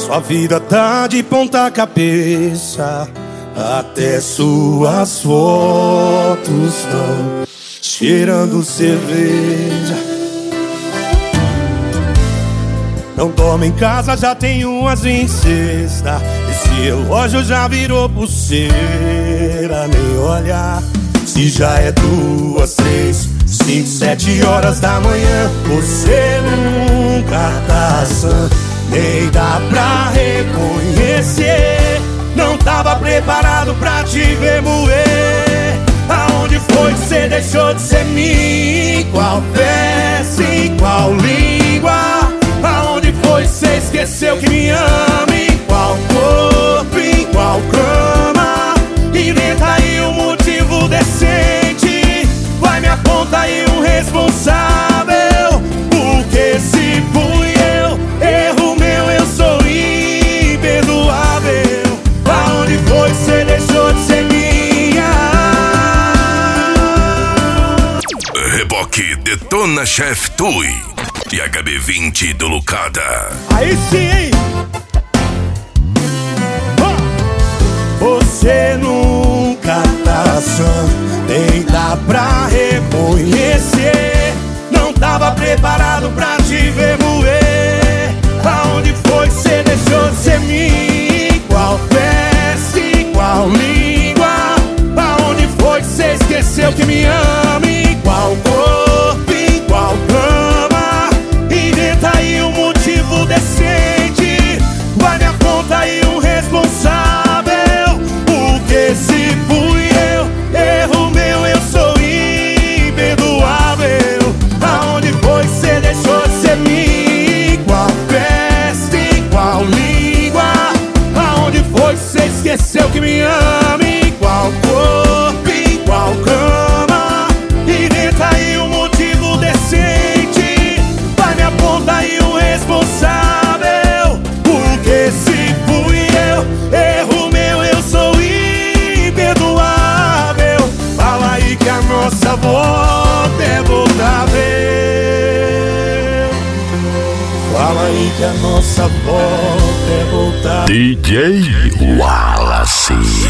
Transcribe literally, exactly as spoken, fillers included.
Sua vida tá de ponta cabeça, até suas fotos estão cheirando cerveja. Não dorme em casa, já tem umas em cesta. Esse relógio já virou pulseira. Nem olhar se já é duas, três, cinco, sete horas da manhã. Você nunca tá sã, nem dá pra reconhecer. Não tava preparado pra te ver moer. Aonde foi que você deixou de ser mim? Qual peça, em qual língua? Aonde foi que você esqueceu que me ama? Em qual corpo, em qual cama? Inventa aí um motivo decente. Vai, me aponta aí um responsável. Porque se fui eu, erro meu, eu sou imperdoável. Aonde foi que você deixou de ser minha? Reboque Detona Chef Tui e H B vinte do Lucada. Aí sim, hein? Você nunca tá sã, nem dá pra reconhecer. Não tava preparado pra te ver moer. Aonde foi que você deixou de ser mim? Qual peça, qual língua? Aonde foi que você esqueceu que me ama? Em qual corpo, em qual cama? Inventa aí um motivo decente. Vai, me aponta aí um responsável. Porque se fui eu, erro meu, eu sou imperdoável. Aonde foi que você deixou de ser mim? Qual festa, em qual língua? Aonde foi que você esqueceu que me ama? Em qual corpo, em qual cama? Inventa aí um motivo decente. Vai, me aponta aí um responsável. Porque se fui eu, erro meu, eu sou imperdoável. Fala aí que a nossa volta é voltável. Fala aí que a nossa volta é voltável. D J Wallace.